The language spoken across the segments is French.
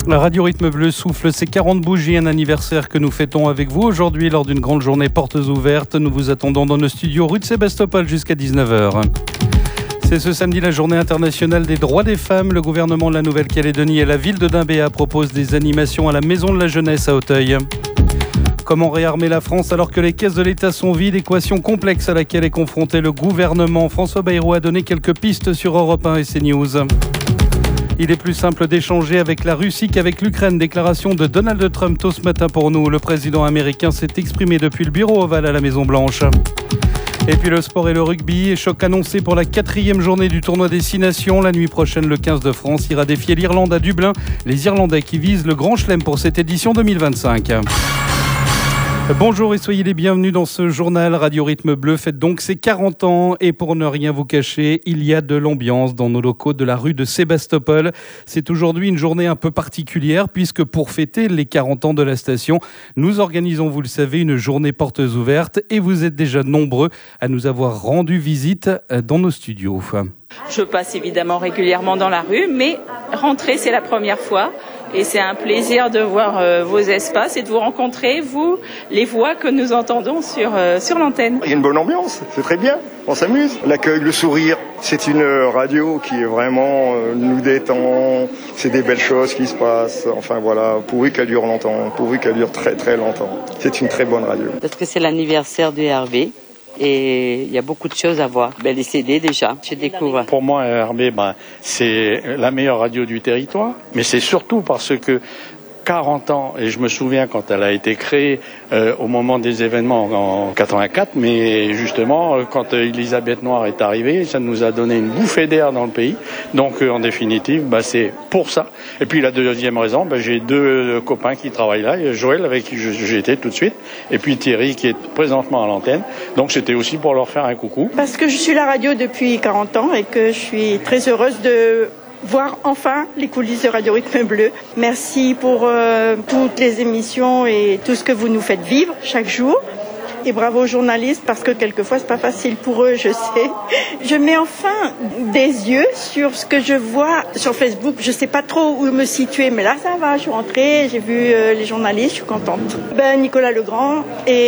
La Radio Rythme Bleu souffle ses 40 bougies, un anniversaire que nous fêtons avec vous aujourd'hui lors d'une grande journée portes ouvertes. Nous vous attendons dans nos studios rue de Sébastopol jusqu'à 19h. C'est ce samedi la journée internationale des droits des femmes. Le gouvernement de la Nouvelle-Calédonie et la ville de Dimbéa proposent des animations à la Maison de la Jeunesse à Auteuil. Comment réarmer la France alors que les caisses de l'État sont vides? Équation complexe à laquelle est confronté le gouvernement. François Bayrou a donné quelques pistes sur Europe 1 et CNews. Il est plus simple d'échanger avec la Russie qu'avec l'Ukraine. Déclaration de Donald Trump tôt ce matin pour nous. Le président américain s'est exprimé depuis le bureau ovale à la Maison-Blanche. Et puis le sport et le rugby. Choc annoncé pour la 4e journée du tournoi des 6 nations. La nuit prochaine, le 15 de France ira défier l'Irlande à Dublin. Les Irlandais qui visent le Grand Chelem pour cette édition 2025. Bonjour et soyez les bienvenus dans ce journal. Radio Rythme Bleu fête donc ses 40 ans et pour ne rien vous cacher, il y a de l'ambiance dans nos locaux de la rue de Sébastopol. C'est aujourd'hui une journée un peu particulière puisque pour fêter les 40 ans de la station, nous organisons, vous le savez, une journée portes ouvertes et vous êtes déjà nombreux à nous avoir rendu visite dans nos studios. Je passe évidemment régulièrement dans la rue, mais rentrer c'est la première fois. Et c'est un plaisir de voir vos espaces et de vous rencontrer, vous, les voix que nous entendons sur l'antenne. Il y a une bonne ambiance, c'est très bien, on s'amuse. L'accueil, le sourire, c'est une radio qui est vraiment nous détend, c'est des belles choses qui se passent. Enfin voilà, pourvu qu'elle dure longtemps, pourvu qu'elle dure très très longtemps. C'est une très bonne radio. Parce que c'est l'anniversaire du RB. Et il y a beaucoup de choses à voir. Les CD déjà, je découvre. Pour moi, RB, c'est la meilleure radio du territoire, mais c'est surtout parce que 40 ans, et je me souviens quand elle a été créée au moment des événements en 84, mais justement quand Elisabeth Noir est arrivée, ça nous a donné une bouffée d'air dans le pays. Donc en définitive, c'est pour ça. Et puis la deuxième raison, j'ai 2 copains qui travaillent là, Joël avec qui j'ai été tout de suite, et puis Thierry qui est présentement à l'antenne. Donc c'était aussi pour leur faire un coucou. Parce que je suis la radio depuis 40 ans et que je suis très heureuse de voir enfin les coulisses de Radio Rythme Bleu. Merci pour toutes les émissions et tout ce que vous nous faites vivre chaque jour. Et bravo aux journalistes parce que quelquefois c'est pas facile pour eux, je sais. Je mets enfin des yeux sur ce que je vois sur Facebook. Je sais pas trop où me situer, mais là ça va. Je suis rentrée, j'ai vu les journalistes, je suis contente. Nicolas Legrand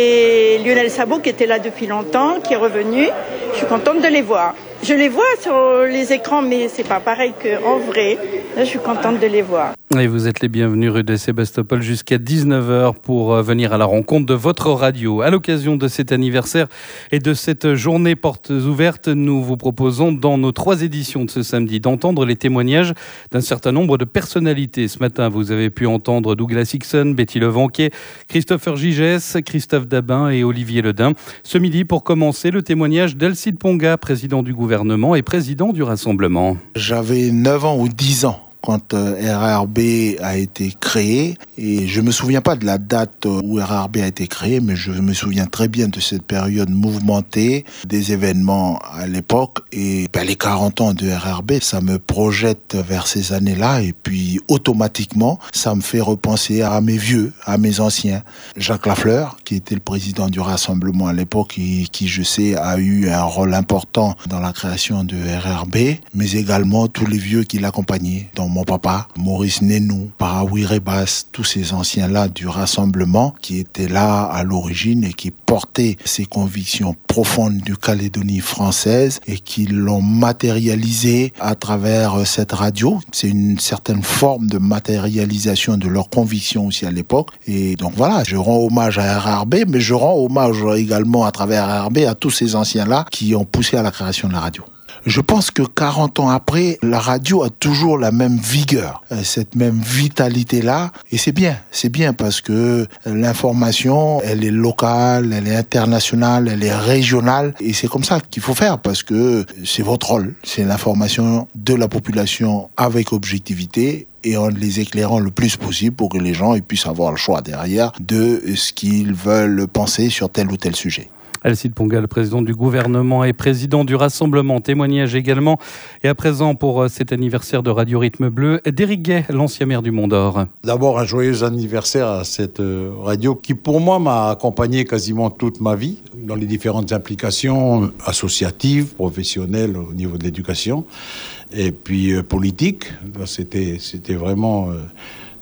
et Lionel Sabot qui étaient là depuis longtemps, qui est revenu. Je suis contente de les voir. Je les vois sur les écrans, mais c'est pas pareil qu'en vrai. Là, je suis contente de les voir. Et vous êtes les bienvenus rue de Sébastopol jusqu'à 19h pour venir à la rencontre de votre radio. À l'occasion de cet anniversaire et de cette journée portes ouvertes, nous vous proposons dans nos 3 éditions de ce samedi d'entendre les témoignages d'un certain nombre de personnalités. Ce matin, vous avez pu entendre Douglas Hickson, Betty Levanquet, Christopher Gigès, Christophe Dabin et Olivier Ledin. Ce midi, pour commencer, le témoignage d'Alcide Ponga, président du gouvernement et président du Rassemblement. J'avais 9 ans ou 10 ans quand RRB a été créé. Et je me souviens pas de la date où RRB a été créé, mais je me souviens très bien de cette période mouvementée, des événements à l'époque. Et les 40 ans de RRB, ça me projette vers ces années-là. Et puis, automatiquement, ça me fait repenser à mes vieux, à mes anciens. Jacques Lafleur, qui était le président du Rassemblement à l'époque et qui, je sais, a eu un rôle important dans la création de RRB, mais également tous les vieux qui l'accompagnaient, dont mon papa, Maurice Nénou, Paraoui Rebas, tous ces anciens-là du Rassemblement qui étaient là à l'origine et qui portaient ces convictions profondes de Calédonie française et qui l'ont matérialisé à travers cette radio. C'est une certaine forme de matérialisation de leurs convictions aussi à l'époque. Et donc voilà, je rends hommage à RRB, mais je rends hommage également à travers RRB à tous ces anciens-là qui ont poussé à la création de la radio. Je pense que 40 ans après, la radio a toujours la même vigueur, cette même vitalité-là. Et c'est bien parce que l'information, elle est locale, elle est internationale, elle est régionale. Et c'est comme ça qu'il faut faire parce que c'est votre rôle. C'est l'information de la population avec objectivité et en les éclairant le plus possible pour que les gens puissent avoir le choix derrière de ce qu'ils veulent penser sur tel ou tel sujet. Alcide Ponga, le président du gouvernement et président du Rassemblement, témoignage également. Et à présent, pour cet anniversaire de Radio Rythme Bleu, d'Éric Gay, l'ancien maire du Mont-d'Or. D'abord, un joyeux anniversaire à cette radio qui, pour moi, m'a accompagné quasiment toute ma vie dans les différentes implications associatives, professionnelles au niveau de l'éducation et puis politique. C'était vraiment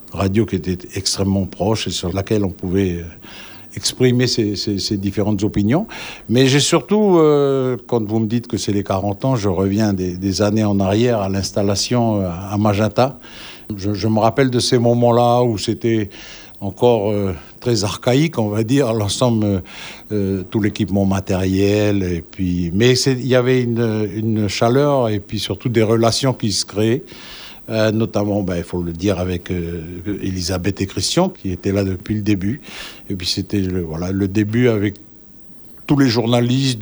radio qui était extrêmement proche et sur laquelle on pouvait exprimer ses différentes opinions. Mais j'ai surtout, quand vous me dites que c'est les 40 ans, je reviens des années en arrière à l'installation à Magenta. Je me rappelle de ces moments-là où c'était encore très archaïque, on va dire, l'ensemble, tout l'équipement matériel. Et puis, mais il y avait une chaleur et puis surtout des relations qui se créaient. Notamment, il faut le dire, avec Elisabeth et Christian, qui étaient là depuis le début. Et puis c'était le début avec tous les journalistes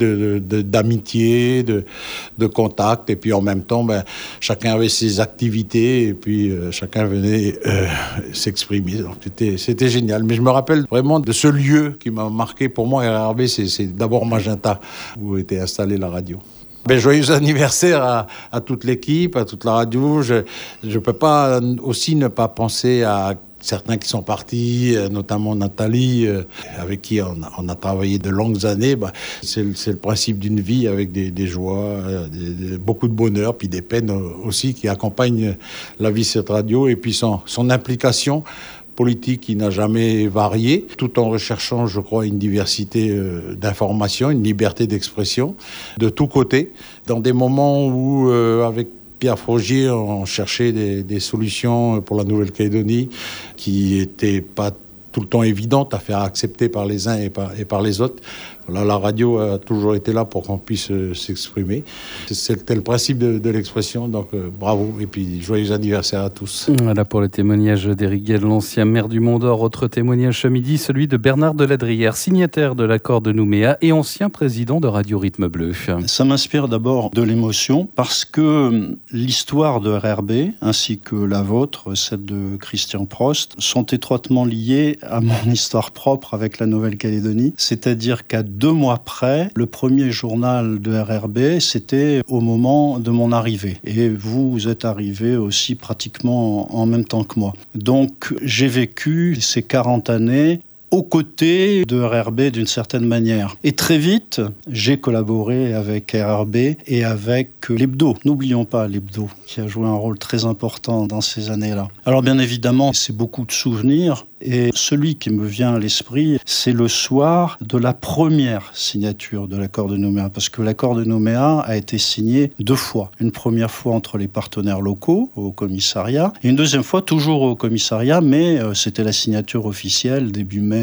d'amitié, de contact. Et puis en même temps, chacun avait ses activités et puis chacun venait s'exprimer. Donc c'était génial. Mais je me rappelle vraiment de ce lieu qui m'a marqué. Pour moi, RRB, c'est d'abord Magenta, où était installée la radio. Joyeux anniversaire à toute l'équipe, à toute la radio. Je peux pas aussi ne pas penser à certains qui sont partis, notamment Nathalie, avec qui on a travaillé de longues années. C'est le principe d'une vie avec des joies, beaucoup de bonheur, puis des peines aussi qui accompagnent la vie de cette radio. Et puis son implication politique qui n'a jamais varié, tout en recherchant, je crois, une diversité d'informations, une liberté d'expression de tous côtés, dans des moments où, avec Pierre Frogier, on cherchait des solutions pour la Nouvelle-Calédonie qui n'étaient pas tout le temps évidentes à faire accepter par les uns et par les autres. Là, la radio a toujours été là pour qu'on puisse s'exprimer. C'était le principe de l'expression, donc bravo. Et puis, joyeux anniversaire à tous. Voilà pour le témoignage d'Éric Guel, l'ancien maire du Mont-d'Or. Autre témoignage ce midi, celui de Bernard Deladrière, signataire de l'accord de Nouméa et ancien président de Radio Rythme Bleu. Ça m'inspire d'abord de l'émotion parce que l'histoire de RRB, ainsi que la vôtre, celle de Christian Prost, sont étroitement liées à mon histoire propre avec la Nouvelle-Calédonie. C'est-à-dire qu'à 2 mois près, le premier journal de RRB, c'était au moment de mon arrivée. Et vous êtes arrivé aussi pratiquement en même temps que moi. Donc, j'ai vécu ces 40 années aux côtés de RRB d'une certaine manière. Et très vite, j'ai collaboré avec RRB et avec l'Hebdo. N'oublions pas l'Hebdo, qui a joué un rôle très important dans ces années-là. Alors bien évidemment, c'est beaucoup de souvenirs. Et celui qui me vient à l'esprit, c'est le soir de la première signature de l'accord de Nouméa. Parce que l'accord de Nouméa a été signé 2 fois. Une première fois entre les partenaires locaux, au commissariat, et une deuxième fois toujours au commissariat, mais c'était la signature officielle début mai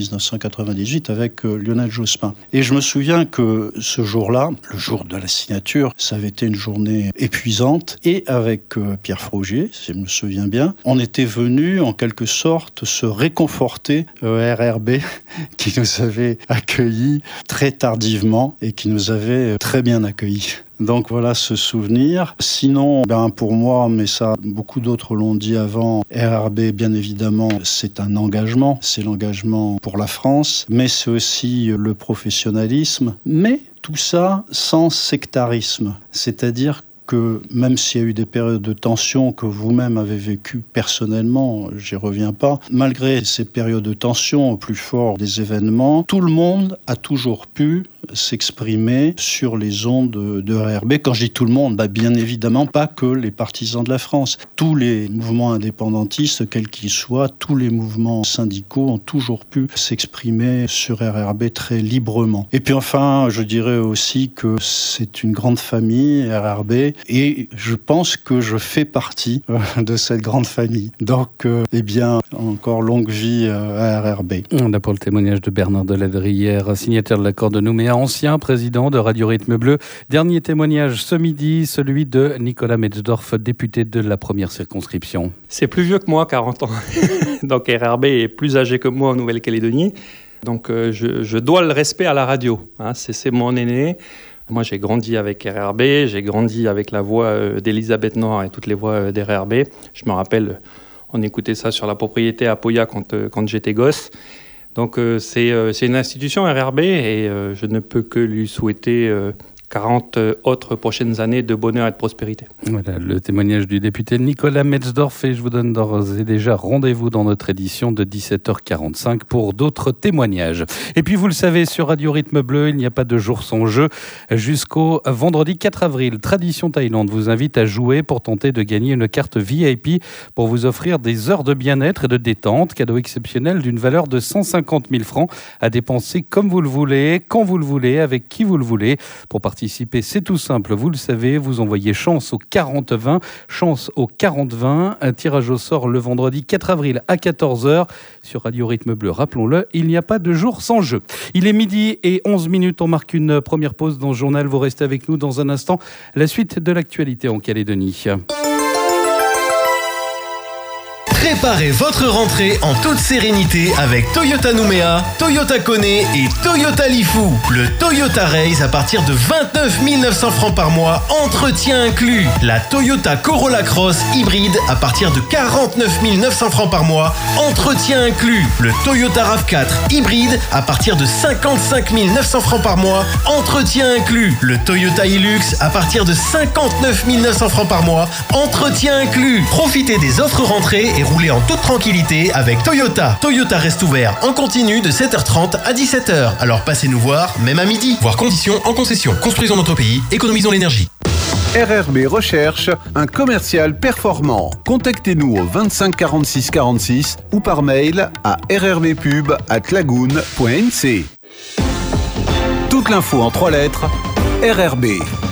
1998 avec Lionel Jospin. Et je me souviens que ce jour-là, le jour de la signature, ça avait été une journée épuisante. Et avec Pierre Frogier, si je me souviens bien, on était venus en quelque sorte se réconforter RRB qui nous avait accueillis très tardivement et qui nous avait très bien accueillis. Donc voilà ce souvenir. Sinon, pour moi, mais ça, beaucoup d'autres l'ont dit avant, RRB, bien évidemment, c'est un engagement. C'est l'engagement pour la France, mais c'est aussi le professionnalisme. Mais tout ça sans sectarisme. C'est-à-dire que même s'il y a eu des périodes de tension que vous-même avez vécues personnellement, j'y reviens pas, malgré ces périodes de tension au plus fort des événements, tout le monde a toujours pu s'exprimer sur les ondes de RRB. Quand je dis tout le monde, bien évidemment pas que les partisans de la France. Tous les mouvements indépendantistes, quels qu'ils soient, tous les mouvements syndicaux ont toujours pu s'exprimer sur RRB très librement. Et puis enfin, je dirais aussi que c'est une grande famille, RRB, et je pense que je fais partie de cette grande famille. Donc, encore longue vie à RRB. On a pour le témoignage de Bernard Deladrière, signataire de l'accord de Nouméa, ancien président de Radio Rythme Bleu. Dernier témoignage ce midi, celui de Nicolas Metzdorf, député de la première circonscription. C'est plus vieux que moi, 40 ans. Donc RRB est plus âgé que moi en Nouvelle-Calédonie. Donc je dois le respect à la radio. C'est mon aîné. Moi, j'ai grandi avec RRB, j'ai grandi avec la voix d'Elisabeth Noir et toutes les voix d'RRB. Je me rappelle, on écoutait ça sur la propriété à Poya quand j'étais gosse. Donc c'est une institution RRB et je ne peux que lui souhaiter 40 autres prochaines années de bonheur et de prospérité. Voilà le témoignage du député Nicolas Metzdorf, et je vous donne d'ores et déjà rendez-vous dans notre édition de 17h45 pour d'autres témoignages. Et puis vous le savez, sur Radio Rythme Bleu, il n'y a pas de jour sans jeu. Jusqu'au vendredi 4 avril, Tradition Thaïlande vous invite à jouer pour tenter de gagner une carte VIP pour vous offrir des heures de bien-être et de détente. Cadeau exceptionnel d'une valeur de 150 000 francs à dépenser comme vous le voulez, quand vous le voulez, avec qui vous le voulez. Pour participer, c'est tout simple, vous le savez, vous envoyez chance au 40-20, chance au 40-20, un tirage au sort le vendredi 4 avril à 14h sur Radio Rythme Bleu. Rappelons-le, il n'y a pas de jour sans jeu. Il est midi et 11 minutes, on marque une première pause dans ce journal. Vous restez avec nous dans un instant, la suite de l'actualité en Calédonie. Préparez votre rentrée en toute sérénité avec Toyota Nouméa, Toyota Kone et Toyota Lifou. Le Toyota Race à partir de 29 900 francs par mois, entretien inclus. La Toyota Corolla Cross hybride à partir de 49 900 francs par mois, entretien inclus. Le Toyota RAV4 hybride à partir de 55 900 francs par mois, entretien inclus. Le Toyota Hilux à partir de 59 900 francs par mois, entretien inclus. Profitez des offres rentrées et roulez en toute tranquillité avec Toyota. Toyota reste ouvert en continu de 7h30 à 17h. Alors passez nous voir, même à midi. Voir conditions en concession. Construisons notre pays, économisons l'énergie. RRB recherche un commercial performant. Contactez-nous au 25 46 46 ou par mail à rrbpub@lagoon.nc. Toute l'info en 3 lettres, RRB.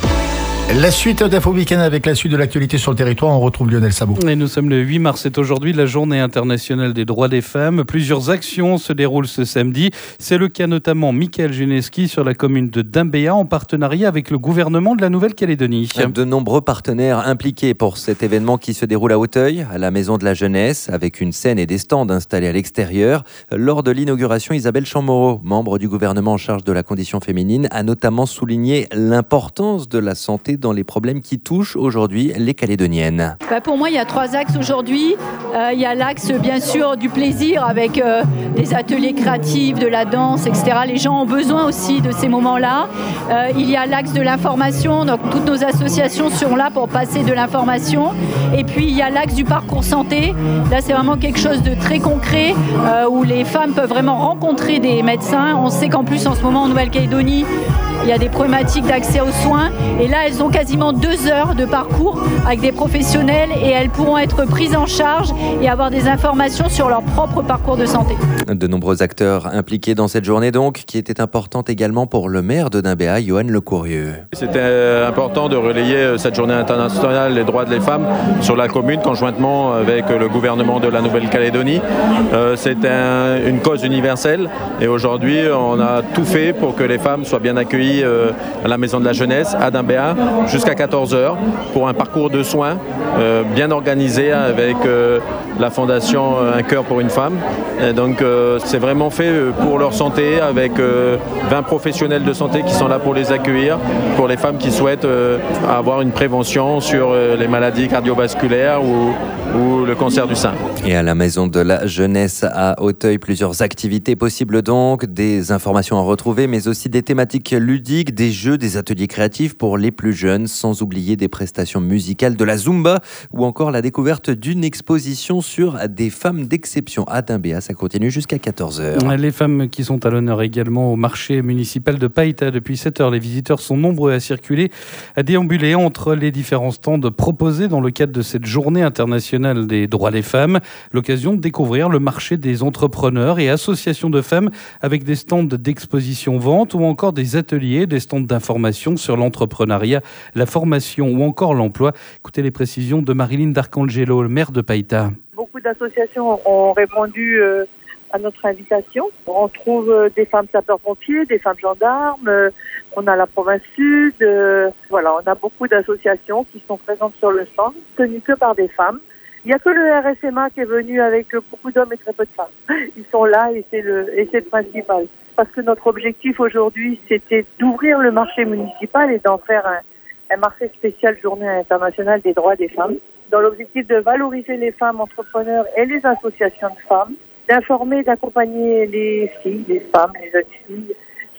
La suite d'Info Week-end avec la suite de l'actualité sur le territoire. On retrouve Lionel Sabot. Et nous sommes le 8 mars, c'est aujourd'hui la journée internationale des droits des femmes. Plusieurs actions se déroulent ce samedi. C'est le cas notamment Michael Juneski sur la commune de Dimbéa en partenariat avec le gouvernement de la Nouvelle-Calédonie. De nombreux partenaires impliqués pour cet événement qui se déroule à Auteuil, à la Maison de la Jeunesse, avec une scène et des stands installés à l'extérieur. Lors de l'inauguration, Isabelle Chamorro, membre du gouvernement en charge de la condition féminine, a notamment souligné l'importance de la santé dans les problèmes qui touchent aujourd'hui les Calédoniennes. Pour moi, il y a 3 axes aujourd'hui. Il y a l'axe, bien sûr, du plaisir avec des ateliers créatifs, de la danse, etc. Les gens ont besoin aussi de ces moments-là. Il y a l'axe de l'information. Donc, toutes nos associations sont là pour passer de l'information. Et puis, il y a l'axe du parcours santé. Là, c'est vraiment quelque chose de très concret où les femmes peuvent vraiment rencontrer des médecins. On sait qu'en plus, en ce moment, en Nouvelle-Calédonie, il y a des problématiques d'accès aux soins. Et là, elles ont quasiment 2 heures de parcours avec des professionnels et elles pourront être prises en charge et avoir des informations sur leur propre parcours de santé. De nombreux acteurs impliqués dans cette journée donc, qui était importante également pour le maire de Dimbéa, Johan Lecourieux. C'était important de relayer cette journée internationale des droits des femmes sur la commune, conjointement avec le gouvernement de la Nouvelle-Calédonie. C'est une cause universelle et aujourd'hui, on a tout fait pour que les femmes soient bien accueillies à la Maison de la Jeunesse, à Dimbéa, jusqu'à 14h, pour un parcours de soins bien organisé avec la fondation Un cœur pour une femme. Et donc c'est vraiment fait pour leur santé, avec 20 professionnels de santé qui sont là pour les accueillir, pour les femmes qui souhaitent avoir une prévention sur les maladies cardiovasculaires ou le cancer du sein. Et à la Maison de la Jeunesse à Auteuil, plusieurs activités possibles donc, des informations à retrouver, mais aussi des thématiques ludiques, des jeux, des ateliers créatifs pour les plus jeunes, sans oublier des prestations musicales, de la Zumba ou encore la découverte d'une exposition sur des femmes d'exception à Dimbéa. Ça continue jusqu'à 14h. Les femmes qui sont à l'honneur également au marché municipal de Païta depuis 7h. Les visiteurs sont nombreux à circuler, à déambuler entre les différents stands proposés dans le cadre de cette journée internationale des droits des femmes. L'occasion de découvrir le marché des entrepreneurs et associations de femmes avec des stands d'exposition-vente ou encore des ateliers, des stands d'information sur l'entrepreneuriat, la formation ou encore l'emploi. Écoutez les précisions de Marilyn D'Arcangelo, maire de Païta. Beaucoup d'associations ont répondu à notre invitation. On trouve des femmes sapeurs-pompiers, des femmes gendarmes, on a la province sud, voilà, on a beaucoup d'associations qui sont présentes sur le stand, tenues que par des femmes. Il n'y a que le RSMA qui est venu avec beaucoup d'hommes et très peu de femmes. Ils sont là et c'est le principal. Parce que notre objectif aujourd'hui, c'était d'ouvrir le marché municipal et d'en faire un marché spécial Journée internationale des droits des femmes, dans l'objectif de valoriser les femmes entrepreneurs et les associations de femmes, d'informer, d'accompagner les filles, les femmes, les jeunes filles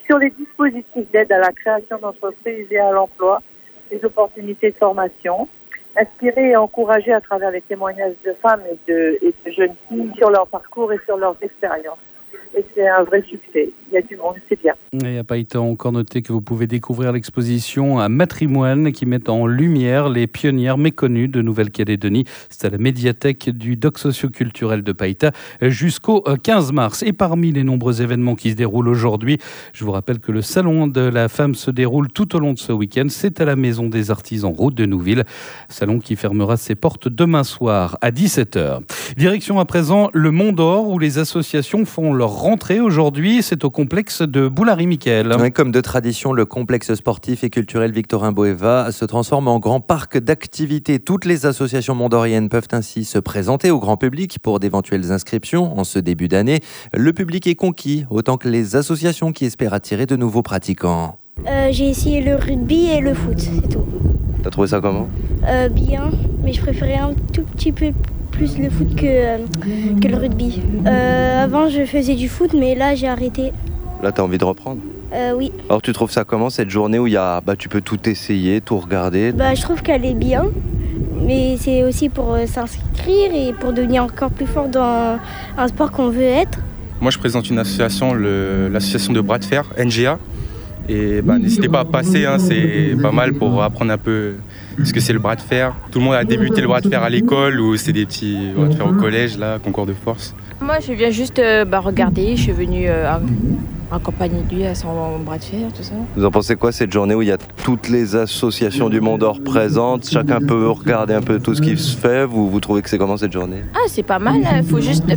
sur les dispositifs d'aide à la création d'entreprises et à l'emploi, les opportunités de formation, inspirer et encourager à travers les témoignages de femmes et de jeunes filles sur leur parcours et sur leurs expériences. Et c'est un vrai succès. Il y a du monde, c'est bien. Et à Païta, encore noté que vous pouvez découvrir l'exposition à Matrimoine qui met en lumière les pionnières méconnues de Nouvelle-Calédonie. C'est à la médiathèque du Doc socioculturel de Païta jusqu'au 15 mars. Et parmi les nombreux événements qui se déroulent aujourd'hui, je vous rappelle que le Salon de la Femme se déroule tout au long de ce week-end. C'est à la Maison des Artisans, route de Nouville. Salon qui fermera ses portes demain soir à 17h. Direction à présent le Mont d'Or où les associations font leur rentrée aujourd'hui. C'est au complexe de Boulary-Michael. Oui, comme de tradition, le complexe sportif et culturel Victorin Boeva se transforme en grand parc d'activités. Toutes les associations mondoriennes peuvent ainsi se présenter au grand public pour d'éventuelles inscriptions en ce début d'année. Le public est conquis, autant que les associations qui espèrent attirer de nouveaux pratiquants. J'ai essayé le rugby et le foot, c'est tout. T'as trouvé ça comment ? Bien, mais je préférais un tout petit peu plus le foot que le rugby. Avant, je faisais du foot, mais là, j'ai arrêté. Là, t'as envie de reprendre ? Oui. Alors, tu trouves ça comment, cette journée où tu peux tout essayer, tout regarder ? Je trouve qu'elle est bien, mais c'est aussi pour s'inscrire et pour devenir encore plus fort dans un sport qu'on veut être. Moi, je présente une association, l'association de bras de fer, NGA. Et n'hésitez pas à passer, c'est pas mal pour apprendre un peu ce que c'est le bras de fer. Tout le monde a débuté le bras de fer à l'école ou c'est des petits bras de fer au collège, là, concours de force. Moi, je viens juste regarder. Je suis venue accompagner lui à son bras de fer, tout ça. Vous en pensez quoi, cette journée où il y a toutes les associations du Mont d'Or présentes, chacun peut regarder un peu tout ce qui se fait, vous trouvez que c'est comment cette journée ? C'est pas mal, faut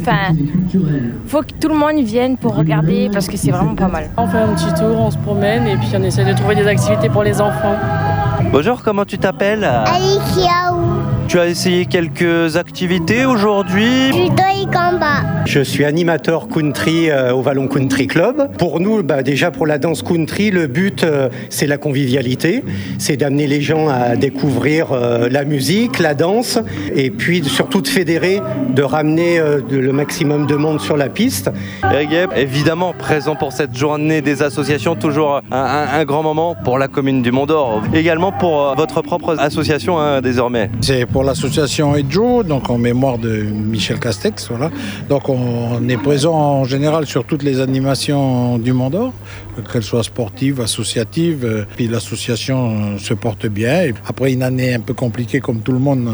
que tout le monde vienne pour regarder parce que c'est vraiment pas mal. On fait un petit tour, on se promène et puis on essaie de trouver des activités pour les enfants. Bonjour, comment tu t'appelles ? Alikiaou. Tu as essayé quelques activités aujourd'hui ? Judo et combat. Je suis animateur country au Vallon Country Club. Pour nous, déjà pour la danse country, le but c'est la convivialité, c'est d'amener les gens à découvrir la musique, la danse, et puis surtout de fédérer, de ramener le maximum de monde sur la piste. Eric Gueb, évidemment présent pour cette journée des associations, toujours un grand moment pour la commune du Mont d'Or, également pour votre propre association désormais. C'est pour l'association Edjo, donc en mémoire de Michel Castex, voilà. Donc on est présent en général sur toutes les animations du Mont d'Or, qu'elles soient sportives, associatives, puis l'association se porte bien. Et après une année un peu compliquée comme tout le monde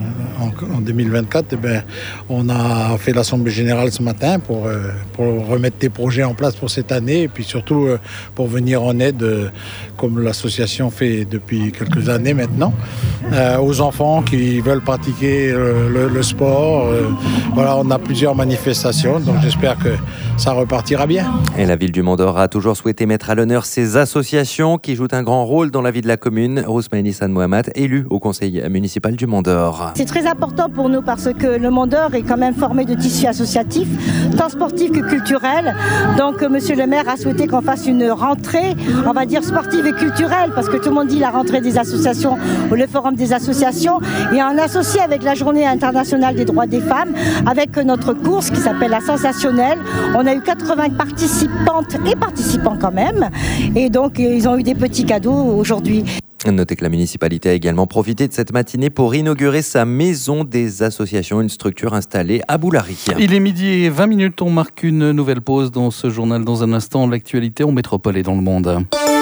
en 2024, on a fait l'Assemblée Générale ce matin pour remettre des projets en place pour cette année et puis surtout pour venir en aide, comme l'association fait depuis quelques années maintenant, aux enfants qui veulent pratiquer le sport. Voilà, on a plusieurs manifestations, donc j'espère que ça repartira bien. Et la ville du Mont d'Or a toujours souhaité mettre à l'honneur ces associations qui jouent un grand rôle dans la vie de la commune. Rousmaïni San Mohamed, élue au conseil municipal du Mont d'Or. C'est très important pour nous parce que le Mont d'Or est quand même formé de tissus associatifs, tant sportifs que culturels. Donc monsieur le maire a souhaité qu'on fasse une rentrée, on va dire sportive et culturelle, parce que tout le monde dit la rentrée des associations ou le forum des associations. Et on associe avec la journée internationale des droits des femmes, avec notre course qui s'appelle la Sensationnelle. On a eu 80 participantes et participants quand même. Et donc ils ont eu des petits cadeaux aujourd'hui. Notez que la municipalité a également profité de cette matinée pour inaugurer sa maison des associations, une structure installée à Boulary. Il est 12h20, on marque une nouvelle pause dans ce journal. Dans un instant, l'actualité en métropole et dans le monde.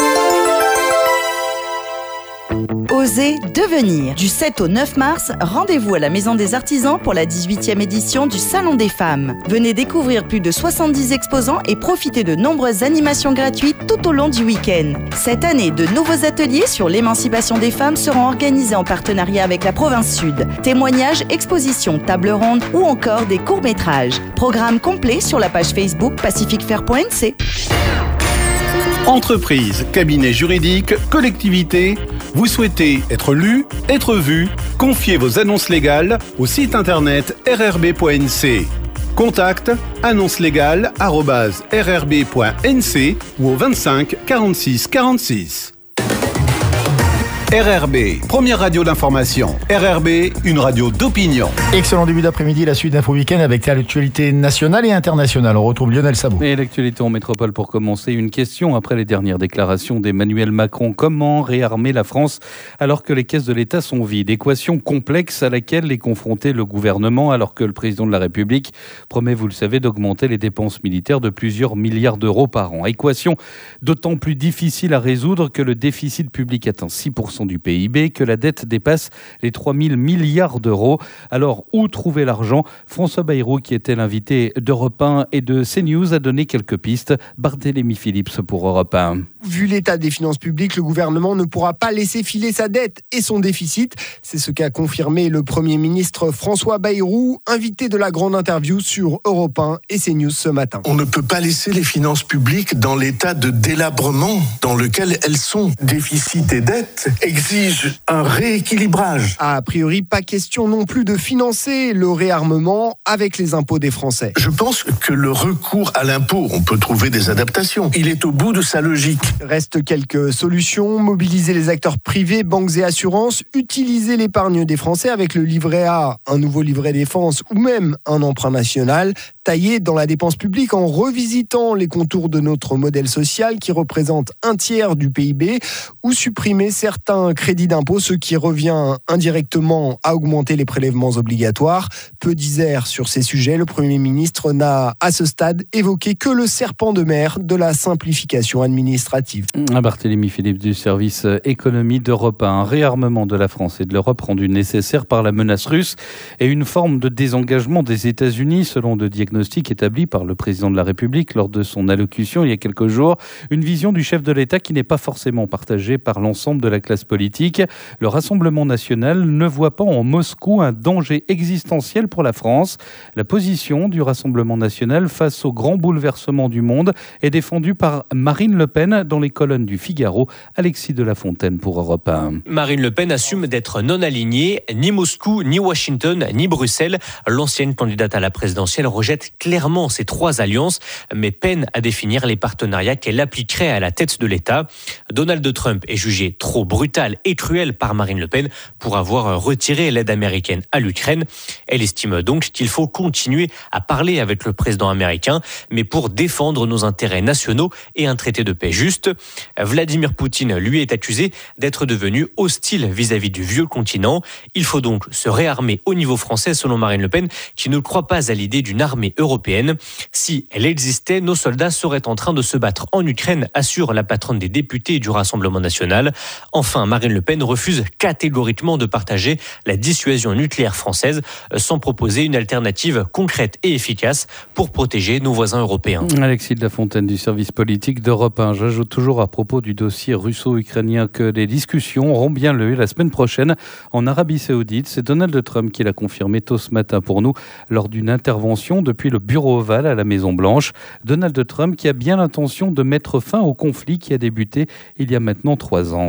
Osez devenir. Du 7 au 9 mars, rendez-vous à la Maison des Artisans pour la 18e édition du Salon des Femmes. Venez découvrir plus de 70 exposants et profiter de nombreuses animations gratuites tout au long du week-end. Cette année, de nouveaux ateliers sur l'émancipation des femmes seront organisés en partenariat avec la province Sud. Témoignages, expositions, tables rondes ou encore des courts-métrages. Programme complet sur la page Facebook pacifiquefair.nc. Entreprise, cabinet juridique, collectivité, vous souhaitez être lu, être vu, confiez vos annonces légales au site internet rrb.nc. Contact annoncelegale@rrb.nc ou au 25 46 46. RRB, première radio d'information. RRB, une radio d'opinion. Excellent début d'après-midi, la suite d'Info Week-end avec l'actualité nationale et internationale. On retrouve Lionel Sabot. Et l'actualité en métropole pour commencer. Une question après les dernières déclarations d'Emmanuel Macron. Comment réarmer la France alors que les caisses de l'État sont vides? Équation complexe à laquelle est confronté le gouvernement alors que le président de la République promet, vous le savez, d'augmenter les dépenses militaires de plusieurs milliards d'euros par an. Équation d'autant plus difficile à résoudre que le déficit public atteint 6% du PIB, que la dette dépasse les 3 000 milliards d'euros. Alors, où trouver l'argent? François Bayrou, qui était l'invité d'Europe 1 et de CNews, a donné quelques pistes. Barthélémy Philips pour Europe 1. Vu l'état des finances publiques, le gouvernement ne pourra pas laisser filer sa dette et son déficit. C'est ce qu'a confirmé le Premier ministre François Bayrou, invité de la grande interview sur Europe 1 et CNews ce matin. On ne peut pas laisser les finances publiques dans l'état de délabrement dans lequel elles sont. Déficit et dette exigent un rééquilibrage. A priori, pas question non plus de financer le réarmement avec les impôts des Français. Je pense que le recours à l'impôt, on peut trouver des adaptations. Il est au bout de sa logique. Reste quelques solutions, mobiliser les acteurs privés, banques et assurances, utiliser l'épargne des Français avec le livret A, un nouveau livret défense ou même un emprunt national, tailler dans la dépense publique en revisitant les contours de notre modèle social qui représente un tiers du PIB ou supprimer certains crédits d'impôt, ce qui revient indirectement à augmenter les prélèvements obligatoires. Peu disert sur ces sujets, le Premier ministre n'a à ce stade évoqué que le serpent de mer de la simplification administrative. Barthélémy Philippe du service économie d'Europe 1. Un réarmement de la France et de l'Europe rendu nécessaire par la menace russe et une forme de désengagement des États-Unis selon le diagnostic établi par le président de la République lors de son allocution il y a quelques jours. Une vision du chef de l'État qui n'est pas forcément partagée par l'ensemble de la classe politique. Le Rassemblement national ne voit pas en Moscou un danger existentiel pour la France. La position du Rassemblement national face au grand bouleversement du monde est défendue par Marine Le Pen dans les colonnes du Figaro. Alexis de la Fontaine pour Europe 1. Marine Le Pen assume d'être non alignée, ni Moscou, ni Washington, ni Bruxelles. L'ancienne candidate à la présidentielle rejette clairement ces trois alliances, mais peine à définir les partenariats qu'elle appliquerait à la tête de l'État. Donald Trump est jugé trop brutal et cruel par Marine Le Pen pour avoir retiré l'aide américaine à l'Ukraine. Elle estime donc qu'il faut continuer à parler avec le président américain, mais pour défendre nos intérêts nationaux et un traité de paix juste. Vladimir Poutine, lui, est accusé d'être devenu hostile vis-à-vis du vieux continent. Il faut donc se réarmer au niveau français, selon Marine Le Pen, qui ne croit pas à l'idée d'une armée européenne. Si elle existait, nos soldats seraient en train de se battre en Ukraine, assure la patronne des députés du Rassemblement national. Enfin, Marine Le Pen refuse catégoriquement de partager la dissuasion nucléaire française sans proposer une alternative concrète et efficace pour protéger nos voisins européens. Alexis de la Fontaine du service politique d'Europe 1. J'ajoute toujours à propos du dossier russo-ukrainien que les discussions auront bien lieu la semaine prochaine en Arabie Saoudite. C'est Donald Trump qui l'a confirmé tôt ce matin pour nous lors d'une intervention depuis le bureau ovale à la Maison-Blanche. Donald Trump qui a bien l'intention de mettre fin au conflit qui a débuté il y a maintenant 3 ans.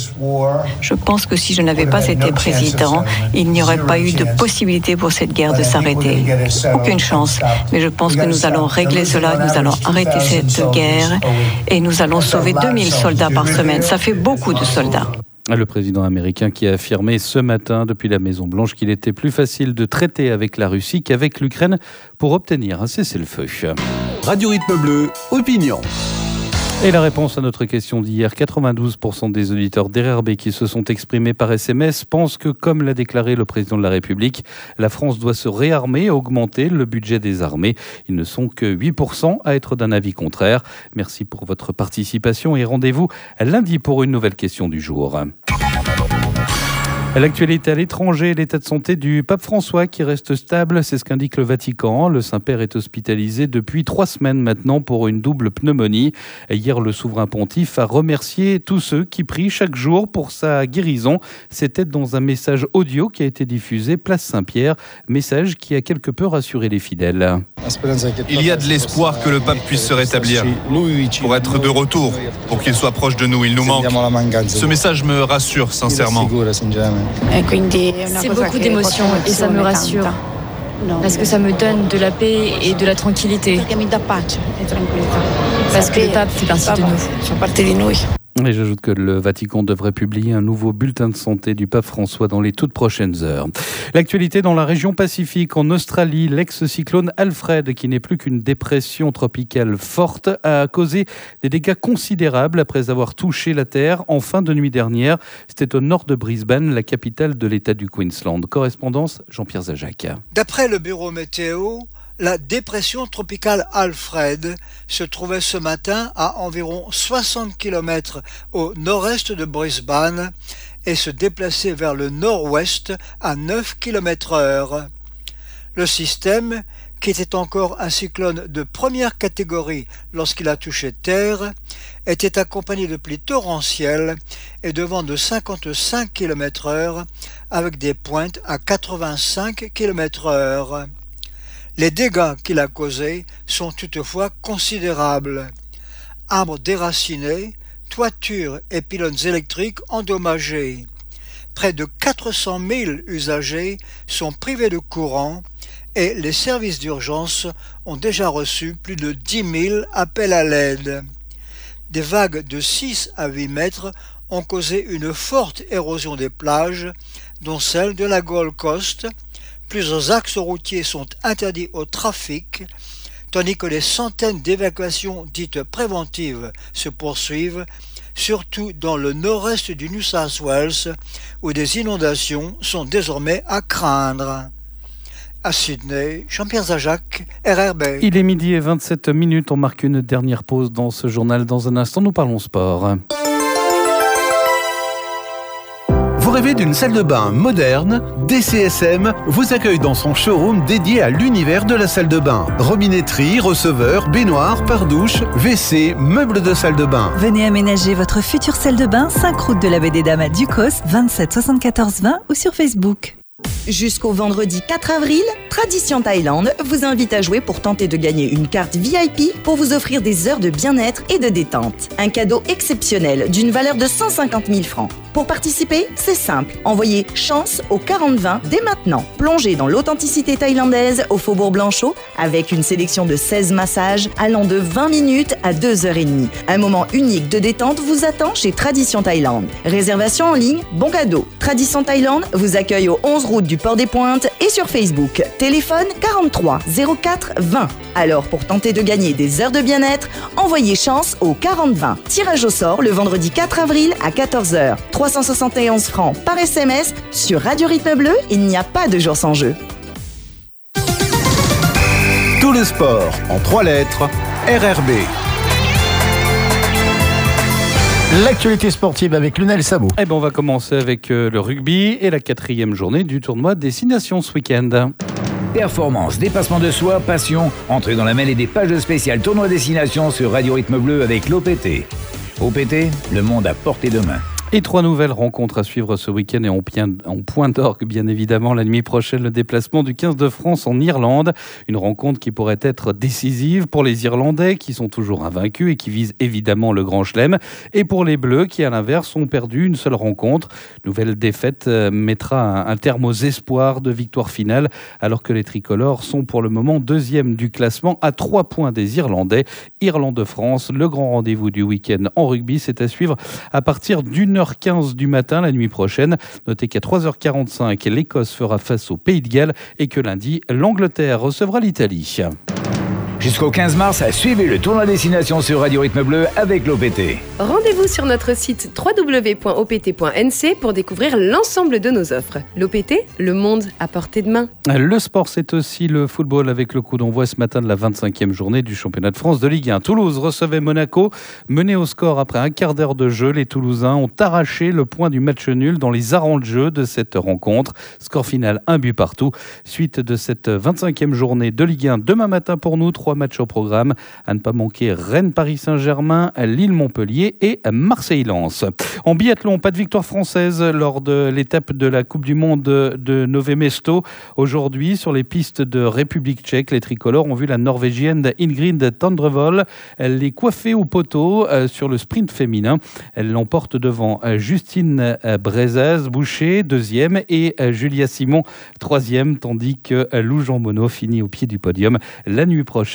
Je pense que si je n'avais pas été président, il n'y aurait pas eu de possibilité pour cette guerre de s'arrêter. Aucune chance. Mais je pense que nous allons régler cela, nous allons arrêter cette guerre et nous allons sauver 2000 soldats par semaine. Ça fait beaucoup de soldats. Le président américain qui a affirmé ce matin depuis la Maison-Blanche qu'il était plus facile de traiter avec la Russie qu'avec l'Ukraine pour obtenir un cessez-le-feu. Radio Rythme Bleu, opinion. Et la réponse à notre question d'hier, 92% des auditeurs d'RRB qui se sont exprimés par SMS pensent que, comme l'a déclaré le président de la République, la France doit se réarmer et augmenter le budget des armées. Ils ne sont que 8% à être d'un avis contraire. Merci pour votre participation et rendez-vous lundi pour une nouvelle question du jour. L'actualité à l'étranger, l'état de santé du pape François qui reste stable, c'est ce qu'indique le Vatican. Le Saint-Père est hospitalisé depuis 3 semaines maintenant pour une double pneumonie. Hier, le souverain pontife a remercié tous ceux qui prient chaque jour pour sa guérison. C'était dans un message audio qui a été diffusé place Saint-Pierre, message qui a quelque peu rassuré les fidèles. Il y a de l'espoir que le pape puisse se rétablir, pour être de retour, pour qu'il soit proche de nous, il nous manque. Ce message me rassure sincèrement. C'est beaucoup d'émotions et ça me rassure. Parce que ça me donne de la paix et de la tranquillité. Parce que le pape fait partie de nous. Et j'ajoute que le Vatican devrait publier un nouveau bulletin de santé du pape François dans les toutes prochaines heures. L'actualité dans la région Pacifique, en Australie, l'ex-cyclone Alfred, qui n'est plus qu'une dépression tropicale forte, a causé des dégâts considérables après avoir touché la terre en fin de nuit dernière. C'était au nord de Brisbane, la capitale de l'État du Queensland. Correspondance Jean-Pierre Zajac. D'après le bureau météo, la dépression tropicale Alfred se trouvait ce matin à environ 60 km au nord-est de Brisbane et se déplaçait vers le nord-ouest à 9 km/h. Le système, qui était encore un cyclone de première catégorie lorsqu'il a touché terre, était accompagné de pluies torrentielles et de vents de 55 km/h avec des pointes à 85 km/h. Les dégâts qu'il a causés sont toutefois considérables. Arbres déracinés, toitures et pylônes électriques endommagés. Près de 400 000 usagers sont privés de courant et les services d'urgence ont déjà reçu plus de 10 000 appels à l'aide. Des vagues de 6 à 8 mètres ont causé une forte érosion des plages, dont celle de la Gold Coast. Plusieurs axes routiers sont interdits au trafic, tandis que des centaines d'évacuations dites préventives se poursuivent, surtout dans le nord-est du New South Wales, où des inondations sont désormais à craindre. À Sydney, Jean-Pierre Zajac, RRB. Il est 12h27, on marque une dernière pause dans ce journal. Dans un instant, nous parlons sport. Vous rêvez d'une salle de bain moderne? DCSM vous accueille dans son showroom dédié à l'univers de la salle de bain. Robinetterie, receveur, baignoire, pare-douche, WC, meubles de salle de bain. Venez aménager votre future salle de bain, 5 route de la Baie des Dames à Ducos, 27 74 20 ou sur Facebook. Jusqu'au vendredi 4 avril, Tradition Thaïlande vous invite à jouer pour tenter de gagner une carte VIP pour vous offrir des heures de bien-être et de détente. Un cadeau exceptionnel d'une valeur de 150 000 francs. Pour participer, c'est simple. Envoyez chance au 40-20 dès maintenant. Plongez dans l'authenticité thaïlandaise au Faubourg Blanchot avec une sélection de 16 massages allant de 20 minutes à 2h30. Un moment unique de détente vous attend chez Tradition Thaïlande. Réservation en ligne, bon cadeau. Tradition Thaïlande vous accueille au 11 route du Port des Pointes et sur Facebook. Téléphone 43 04 20. Alors pour tenter de gagner des heures de bien-être, envoyez chance au 40-20. Tirage au sort le vendredi 4 avril à 14h. 371 francs par SMS sur Radio Rythme Bleu, il n'y a pas de jour sans jeu. Tout le sport en 3 lettres, RRB. L'actualité sportive avec Lionel Sabot. Eh ben on va commencer avec le rugby et la 4e journée du tournoi Destination ce week-end. Performance, dépassement de soi, passion, entrez dans la mêlée des pages spéciales tournoi Destination sur Radio Rythme Bleu avec l'OPT. OPT, le monde à portée de main. Et 3 nouvelles rencontres à suivre ce week-end et en point d'orgue, bien évidemment, la nuit prochaine, le déplacement du 15 de France en Irlande. Une rencontre qui pourrait être décisive pour les Irlandais, qui sont toujours invaincus et qui visent évidemment le Grand Chelem. Et pour les Bleus, qui à l'inverse ont perdu une seule rencontre. Nouvelle défaite mettra un terme aux espoirs de victoire finale, alors que les tricolores sont pour le moment 2e du classement à 3 points des Irlandais. Irlande-France, le grand rendez-vous du week-end en rugby, c'est à suivre à partir d'1h15 du matin la nuit prochaine. Notez qu'à 3h45, l'Écosse fera face au Pays de Galles et que lundi, l'Angleterre recevra l'Italie. Jusqu'au 15 mars, suivez le tournoi Destination sur Radio Rythme Bleu avec l'OPT. Rendez-vous sur notre site www.opt.nc pour découvrir l'ensemble de nos offres. L'OPT, le monde à portée de main. Le sport, c'est aussi le football avec le coup d'envoi ce matin de la 25e journée du championnat de France de Ligue 1. Toulouse recevait Monaco. Mené au score après un quart d'heure de jeu, les Toulousains ont arraché le point du match nul dans les arranges de jeu de cette rencontre. Score final, 1 but partout. Suite de cette 25e journée de Ligue 1 demain matin pour nous, 3 matchs au programme. À ne pas manquer Rennes-Paris-Saint-Germain, Lille-Montpellier et Marseille-Lens. En biathlon, pas de victoire française lors de l'étape de la Coupe du Monde de Nové Mesto. Aujourd'hui, sur les pistes de République tchèque, les tricolores ont vu la Norvégienne Ingrid Tandrevold les coiffer au poteau sur le sprint féminin. Elle l'emporte devant Justine Brezaz-Boucher, 2e, et Julia Simon, 3e, tandis que Lou Jean Monod finit au pied du podium. La nuit prochaine,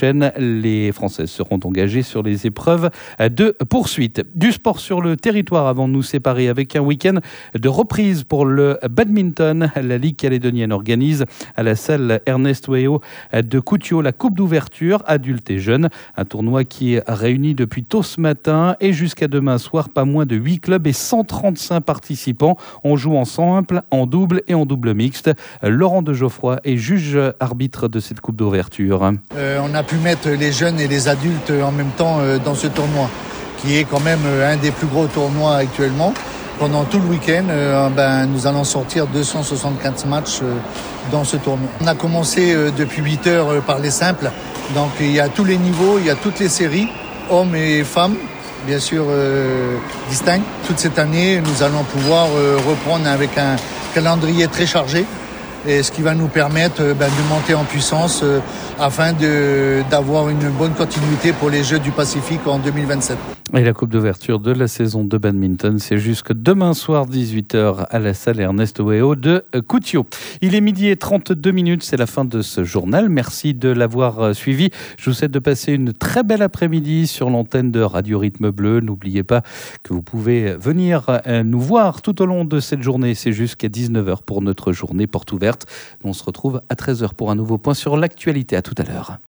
prochaine. Les Françaises seront engagées sur les épreuves de poursuite. Du sport sur le territoire avant de nous séparer avec un week-end de reprise pour le badminton. La Ligue calédonienne organise à la salle Ernest Weho de Coutiot la Coupe d'ouverture adultes et jeunes. Un tournoi qui réunit depuis tôt ce matin et jusqu'à demain soir pas moins de 8 clubs et 135 participants. On joue en simple, en double et en double mixte. Laurent de Geoffroy est juge arbitre de cette Coupe d'ouverture. On a pu mettre les jeunes et les adultes en même temps dans ce tournoi, qui est quand même un des plus gros tournois actuellement. Pendant tout le week-end, nous allons sortir 275 matchs dans ce tournoi. On a commencé depuis 8 heures par les simples. Donc il y a tous les niveaux, il y a toutes les séries, hommes et femmes, bien sûr distincts. Toute cette année, nous allons pouvoir reprendre avec un calendrier très chargé. Et ce qui va nous permettre de monter en puissance afin d'avoir une bonne continuité pour les Jeux du Pacifique en 2027. Et la coupe d'ouverture de la saison de badminton, c'est jusque demain soir 18h à la salle Ernest Weho de Coutiot. Il est 12h32, c'est la fin de ce journal. Merci de l'avoir suivi. Je vous souhaite de passer une très belle après-midi sur l'antenne de Radio Rythme Bleu. N'oubliez pas que vous pouvez venir nous voir tout au long de cette journée. C'est jusqu'à 19h pour notre journée porte ouverte. On se retrouve à 13h pour un nouveau point sur l'actualité. À tout à l'heure.